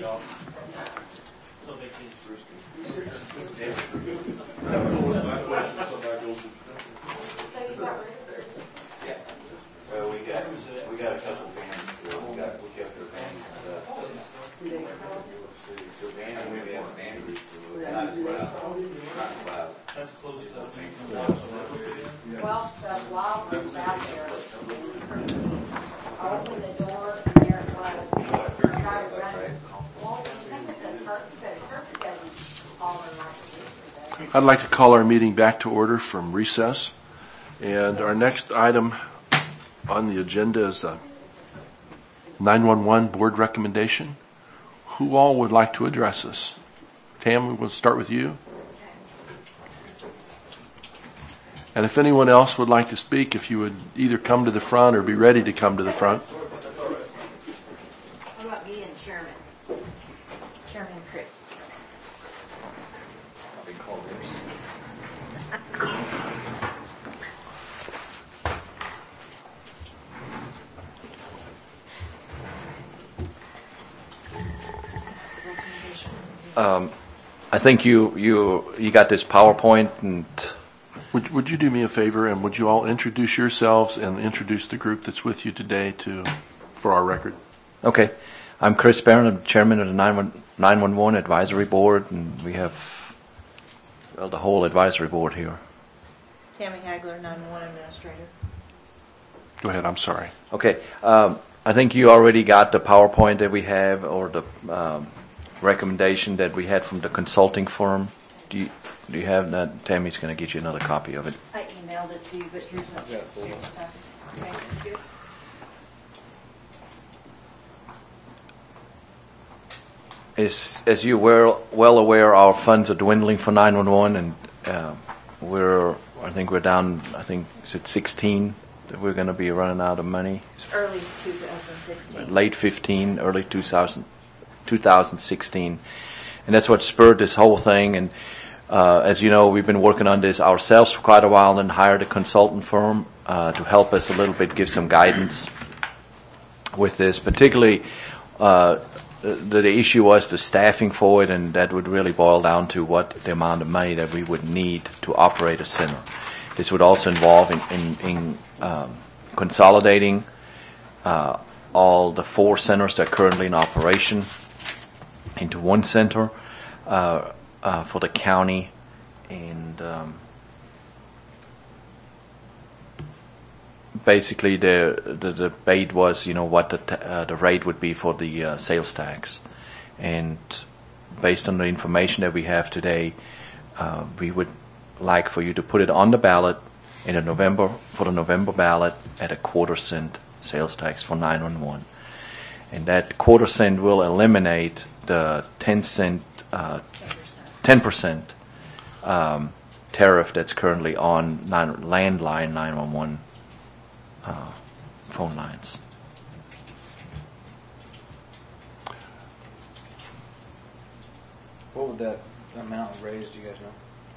off. So they can. Well, we got a couple of vans. We kept our vans. So van, we have a van. Not cloud. That's close to the Well, the wild was out there. I opened the door and there it was. Started running. Well, I think it's a turkey doesn't holler like it used to. I'd like to call our meeting back to order from recess. And our next item on the agenda is a 911 board recommendation. Who all would like to address us? Tam, we'll start with you. And if anyone else would like to speak, if you would either come to the front or be ready to come to the front. How about me and Chairman? Chairman Chris. I think you got this PowerPoint, and Would you do me a favor, and would you all introduce yourselves and introduce the group that's with you today for our record? okay. I'm Chris Barron, I'm chairman of the 911 advisory board, and we have the whole advisory board here. Tammy Hagler, 911 administrator. Go ahead, I'm sorry. Okay. I think you already got the PowerPoint that we have, or the recommendation that we had from the consulting firm. Do you have that? Tammy's going to get you another copy of it. I emailed it to you, but here's a okay, thank you. As you were well aware, our funds are dwindling for 911, and I think we're down. I think is it 16 that we're going to be running out of money. Early 2016. Late 15, early 2016, and that's what spurred this whole thing. And as you know, we've been working on this ourselves for quite a while, and hired a consultant firm to help us a little bit, give some guidance with this. Particularly, the issue was the staffing for it, and that would really boil down to what the amount of money that we would need to operate a center. This would also involve in consolidating all the 4 centers that are currently in operation into one center for the county, and basically the debate was, what the rate would be for the sales tax, and based on the information that we have today, we would like for you to put it on the ballot for the November ballot at a 1/4 cent sales tax for 911, and that 1/4 cent will eliminate the 10% tariff that's currently on landline 911 phone lines. What would that amount raise? Do you guys know?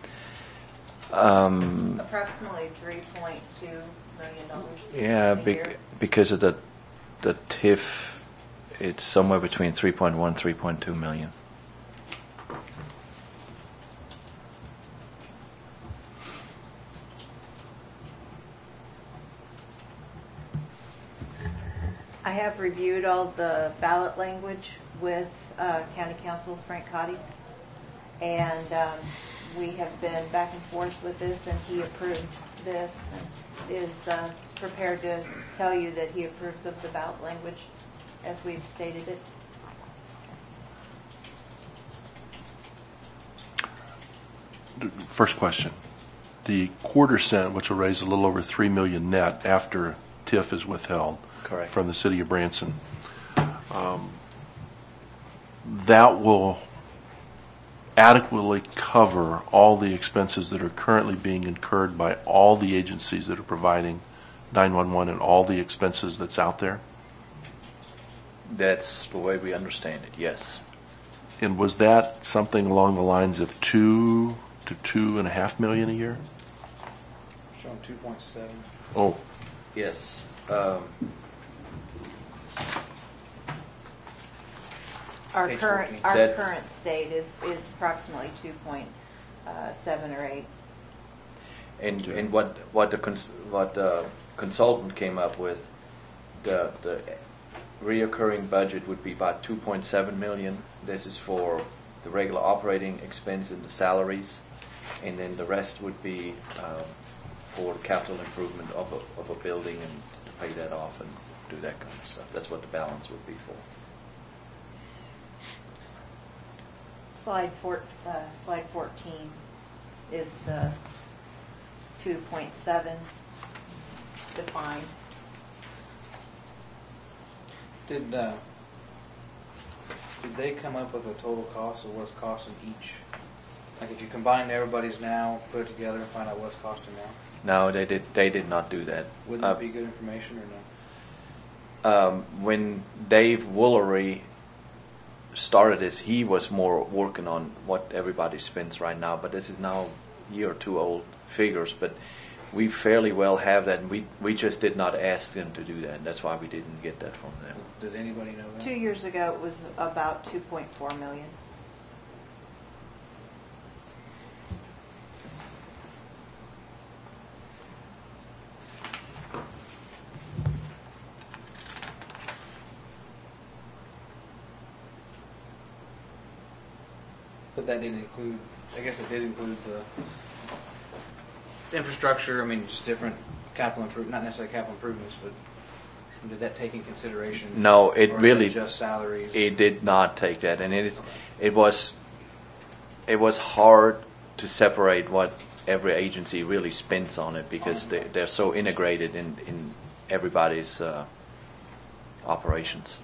Approximately $3.2 million. Yeah, a year. because of the TIF, it's somewhere between 3.1 3.2 million. I have reviewed all the ballot language with County Counsel Frank Cotty, and we have been back and forth with this, and he approved this and is prepared to tell you that he approves of the ballot language as we've stated it. First question. The 1/4 cent, which will raise a little over $3 million net after TIF is withheld. Correct. From the city of Branson. That will adequately cover all the expenses that are currently being incurred by all the agencies that are providing 911 and all the expenses that's out there? That's the way we understand it, yes. And was that something along the lines of $2 to $2.5 million a year? Showing 2.7. Oh, Yes. Our Page current, 14. our That- current state is approximately 2.7 or 8. And what the consultant came up with, the reoccurring budget would be about 2.7 million. This is for the regular operating expense and the salaries, and then the rest would be for capital improvement of a building and to pay that off and do that kind of stuff. That's what the balance would be for. Slide 14 is the 2.7 defined. Did they come up with a total cost of what's costing each? Like if you combine everybody's now, put it together and find out what's costing now? No, they did not do that. Wouldn't that be good information or no? When Dave Woolery started this, he was more working on what everybody spends right now, but this is now a year or two old figures, but we fairly well have that, and we just did not ask them to do that, and that's why we didn't get that from them. Does anybody know that? 2 years ago, it was about 2.4 million. But that didn't include, I guess it did include the infrastructure, I mean, just different capital improvement, not necessarily capital improvements, but did that take in consideration? No, it or is really that just salaries? It did not take that, and it was hard to separate what every agency really spends on it because they're so integrated in everybody's operations.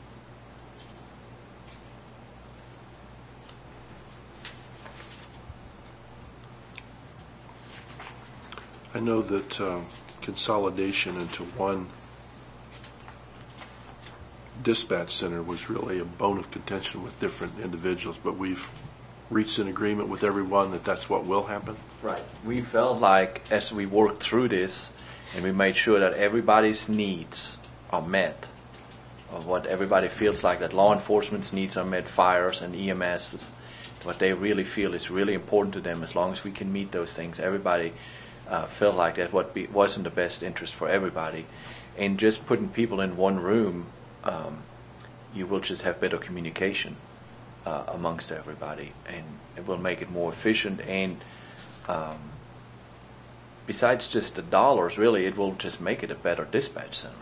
I know that consolidation into one dispatch center was really a bone of contention with different individuals, but we've reached an agreement with everyone that that's what will happen. Right. We felt like as we worked through this and we made sure that everybody's needs are met, of what everybody feels like, that law enforcement's needs are met, fires and EMS, what they really feel is really important to them. As long as we can meet those things, everybody felt like that was in the best interest for everybody. And just putting people in one room, you will just have better communication amongst everybody, and it will make it more efficient. And besides just the dollars, really, it will just make it a better dispatch center.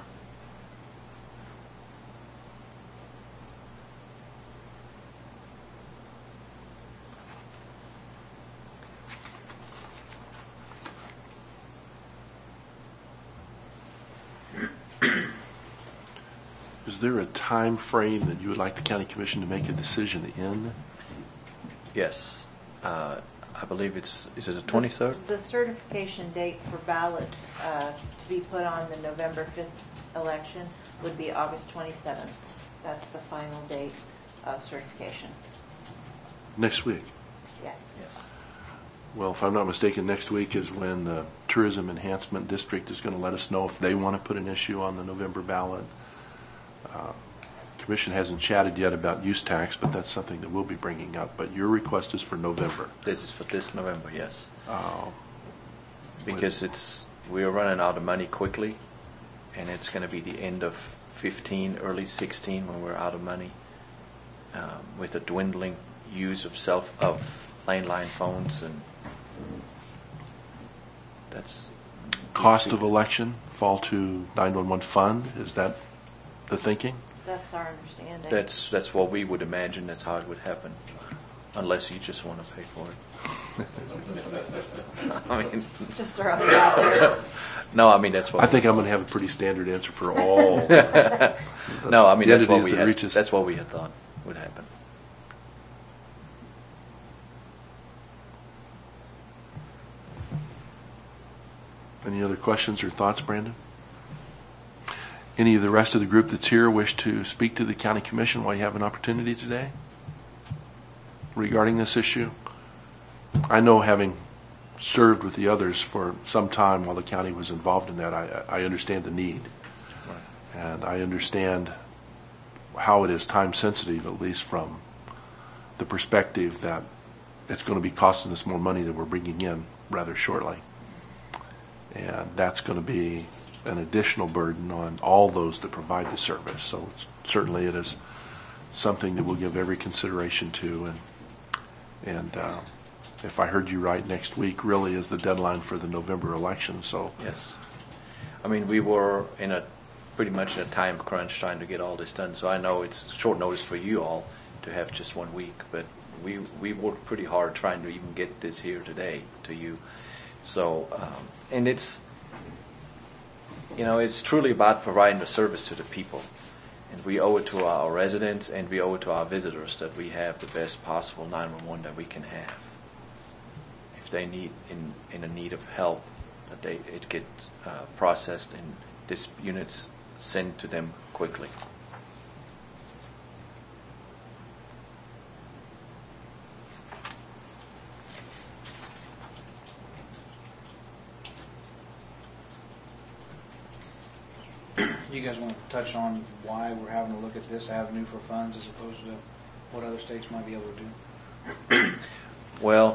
Is there a time frame that you would like the county commission to make a decision in? Yes. I believe is it the 23rd? The certification date for ballot to be put on the November 5th election would be August 27th. That's the final date of certification. Next week? Yes. Yes. Well, if I'm not mistaken, next week is when the Tourism Enhancement District is going to let us know if they want to put an issue on the November ballot. Commission hasn't chatted yet about use tax, but that's something that we'll be bringing up. But your request is for November. This is for this November, yes. Because we're running out of money quickly, and it's going to be the end of 15, early 16 when we're out of money, with a dwindling use of landline phones, and that's Cost of election fall to 911 fund. Is that the thinking? That's our understanding. That's what we would imagine. That's how it would happen, unless you just want to pay for it. I mean, Just throwing it out there. no, I mean that's what I think I'm going to have a pretty standard answer for all. No, I mean the that's what entities we that had. reach us. That's what we had thought would happen. Any other questions or thoughts, Brandon? Any of the rest of the group that's here wish to speak to the county commission while you have an opportunity today regarding this issue? I know, having served with the others for some time while the county was involved in that, I understand the need. Right. And I understand how it is time sensitive, at least from the perspective that it's going to be costing us more money than we're bringing in rather shortly. And that's going to be an additional burden on all those that provide the service. So certainly it is something that we'll give every consideration to. And if I heard you right, next week really is the deadline for the November election. So Yes. I mean, we were pretty much in a time crunch trying to get all this done. So I know it's short notice for you all to have just 1 week, but we worked pretty hard trying to even get this here today to you. So, and it's truly about providing the service to the people. And we owe it to our residents and we owe it to our visitors that we have the best possible 911 that we can have. If they need in a need of help, that it gets processed and this unit's sent to them quickly. You guys want to touch on why we're having to look at this avenue for funds as opposed to what other states might be able to do? Well,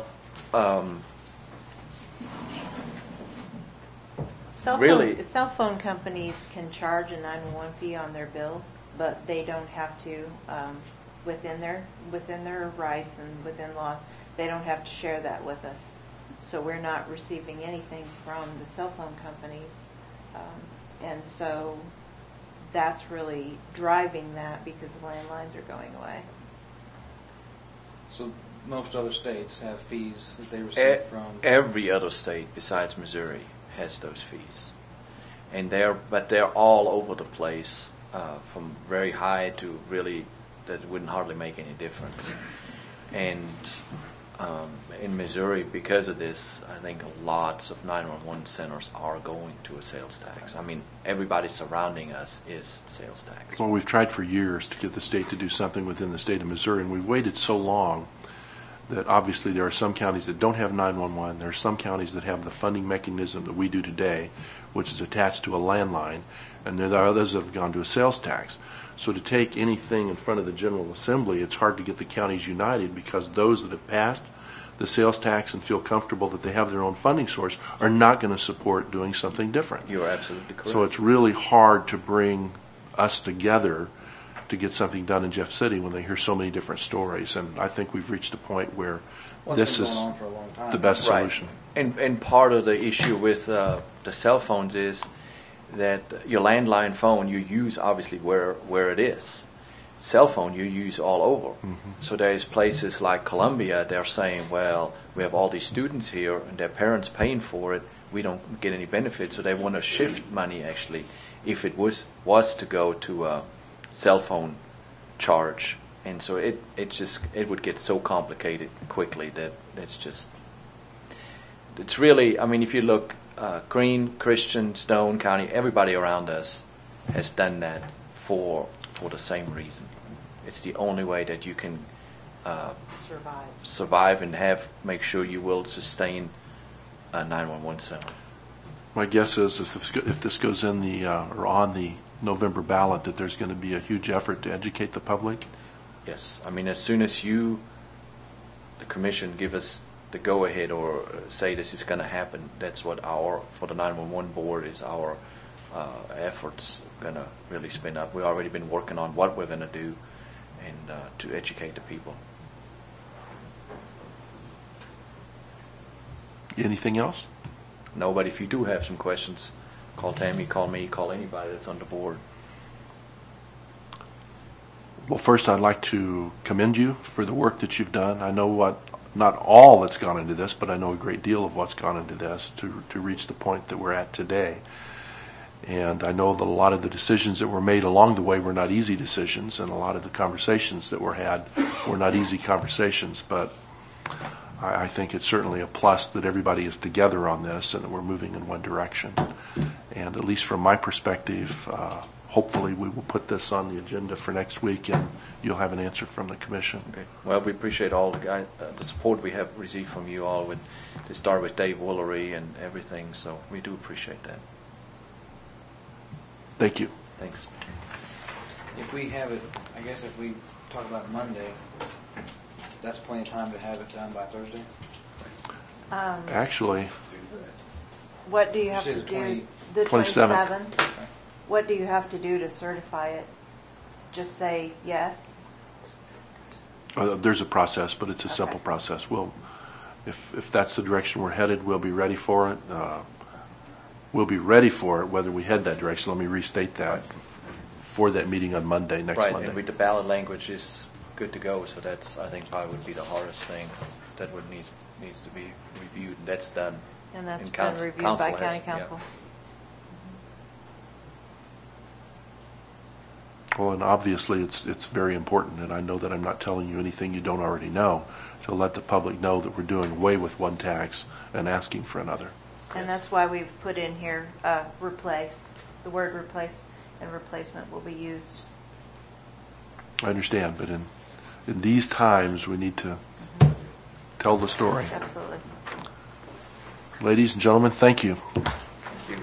Cell phone companies can charge a 911 fee on their bill, but they don't have to, within their rights and within laws, they don't have to share that with us. So we're not receiving anything from the cell phone companies. And so that's really driving that because the landlines are going away. So most other states have fees that they receive from... Every other state besides Missouri has those fees. And they're all over the place, from very high to really that wouldn't hardly make any difference. And in Missouri, because of this, I think lots of 911 centers are going to a sales tax. I mean, everybody surrounding us is sales tax. Well, we've tried for years to get the state to do something within the state of Missouri, and we've waited so long that obviously there are some counties that don't have 911. There are some counties that have the funding mechanism that we do today, which is attached to a landline, and there are others that have gone to a sales tax. So to take anything in front of the General Assembly, it's hard to get the counties united because those that have passed the sales tax and feel comfortable that they have their own funding source are not going to support doing something different. You're absolutely correct. So it's really hard to bring us together to get something done in Jeff City when they hear so many different stories. And I think we've reached a point where this is going on for a long time. the best Right. solution. And part of the issue with the cell phones is that your landline phone you use obviously where it is. Cell phone you use all over. Mm-hmm. So there's places like Columbia, they're saying, well, we have all these students here and their parents paying for it. We don't get any benefit, so they want to shift money actually if it was to go to a cell phone charge. And so it would get so complicated quickly that it's really, I mean, if you look, Greene, Christian, Stone County, everybody around us has done that for the same reason. It's the only way that you can survive and make sure you will sustain a 911 center. My guess is if this goes in or on the November ballot, that there's going to be a huge effort to educate the public. Yes, I mean, as soon as the commission, give us the go-ahead or say this is going to happen, that's what for the 911 board is our efforts going to really spin up. We've already been working on what we're going to do and to educate the people. Anything else? No, but if you do have some questions, call Tammy, call me, call anybody that's on the board. Well, first I'd like to commend you for the work that you've done. I know not all that's gone into this, but I know a great deal of what's gone into this to reach the point that we're at today. And I know that a lot of the decisions that were made along the way were not easy decisions, and a lot of the conversations that were had were not easy conversations, but I think it's certainly a plus that everybody is together on this and that we're moving in one direction. And at least from my perspective, hopefully we will put this on the agenda for next week and you'll have an answer from the commission. Okay. Well, we appreciate all the support we have received from you all. To start with Dave Woolery and everything, so we do appreciate that. Thank you. Thanks. If we have it, I guess if we talk about Monday, that's plenty of time to have it done by Thursday? Actually, What do you have You to said do? The 27th. 27th. What do you have to do to certify it? Just say yes? there's a process, but it's a Okay. simple process. If that's the direction we're headed, we'll be ready for it. We'll be ready for it whether we head that direction. Let me restate that for that meeting on Monday, next Right, Monday. and with the ballot language is good to go, so that's, I think, probably would be the hardest thing that would needs to be reviewed, and that's done. And that's And been reviewed by council has- county yeah. council. Well, and obviously it's very important, and I know that I'm not telling you anything you don't already know, to let the public know that we're doing away with one tax and asking for another. And that's why we've put in here, replace, the word replace and replacement will be used. I understand, but in these times, we need to tell the story. Absolutely. Ladies and gentlemen, thank you. Thank you.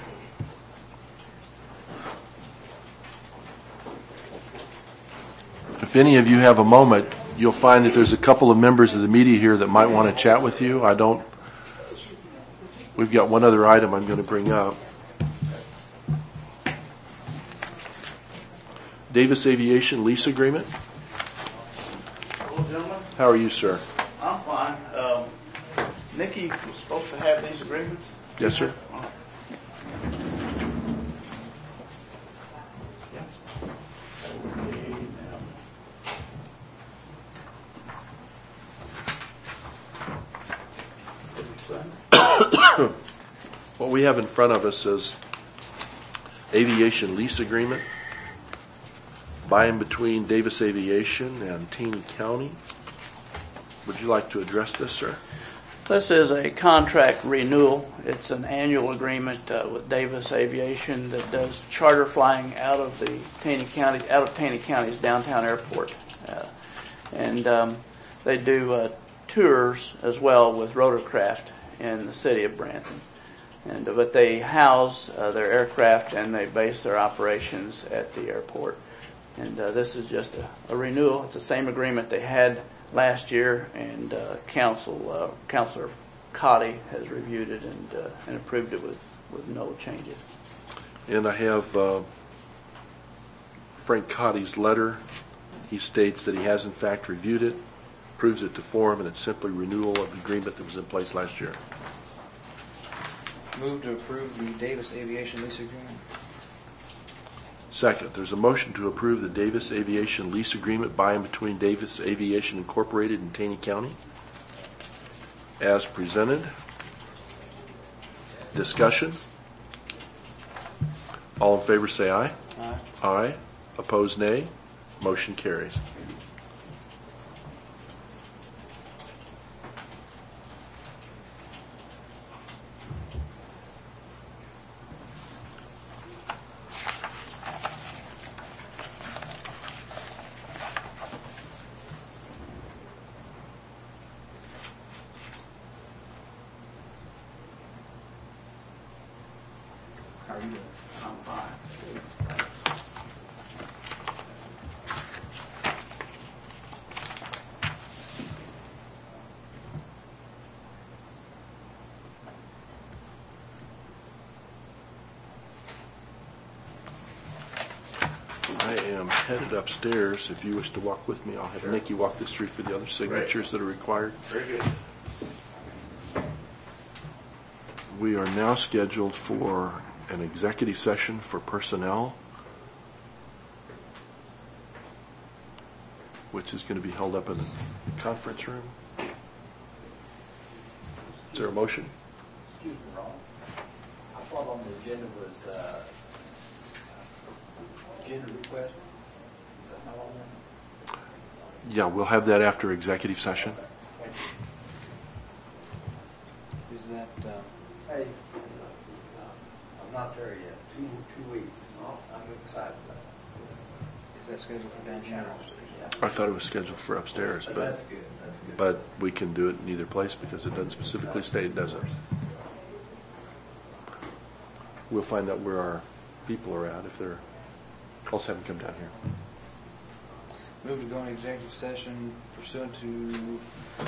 If any of you have a moment, you'll find that there's a couple of members of the media here that might want to chat with you. We've got one other item I'm going to bring up. Davis Aviation lease agreement. Hello, gentlemen. How are you, sir? I'm fine. Nikki was supposed to have these agreements. Yes, sir. What we have in front of us is aviation lease agreement by and between Davis Aviation and Taney County. Would you like to address this, sir? This is a contract renewal. It's an annual agreement with Davis Aviation that does charter flying out of Taney County's downtown airport, and they do tours as well with rotorcraft in the city of Branson. But they house their aircraft and they base their operations at the airport. And this is just a renewal. It's the same agreement they had last year, and Councilor Cotty has reviewed it and approved it with no changes. And I have Frank Cotty's letter. He states that he has in fact reviewed it, approves it to form, and it's simply renewal of the agreement that was in place last year. Move to approve the Davis Aviation lease agreement. Second, there's a motion to approve the Davis Aviation lease agreement by and between Davis Aviation Incorporated and Taney County as presented. Discussion. All in favor say aye. Aye. Aye. Opposed, nay. Motion carries. How are you doing? I'm fine. I am headed upstairs. If you wish to walk with me, I'll have Nikki walk this through for the other signatures that are required. Very good. We are now scheduled for an executive session for personnel, which is going to be held up in the conference room. Is there a motion? Excuse me, Ron. I thought on the agenda was agenda request. Is that not on there? Yeah, we'll have that after executive session. Is that, Hey, I'm not there yet. Two weeks. Oh, I'm excited about it. is that scheduled for down here? I thought it was scheduled for upstairs, But but that's good. That's good. we can do it in either place because it doesn't specifically state, does it? We'll find out where our people are at if they're Let's have him come down here. Move to go into executive session pursuant to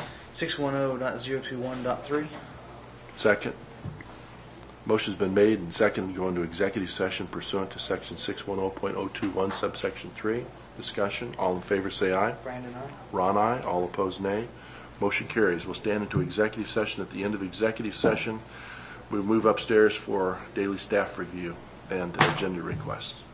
610.021.3. Second. Motion's been made and seconded to go into executive session pursuant to section 610.021 subsection 3. Discussion. All in favor say aye. Brandon, aye. Ron, aye. All opposed, nay. Motion carries. We'll stand into executive session. At the end of executive session, we'll move upstairs for daily staff review and agenda requests.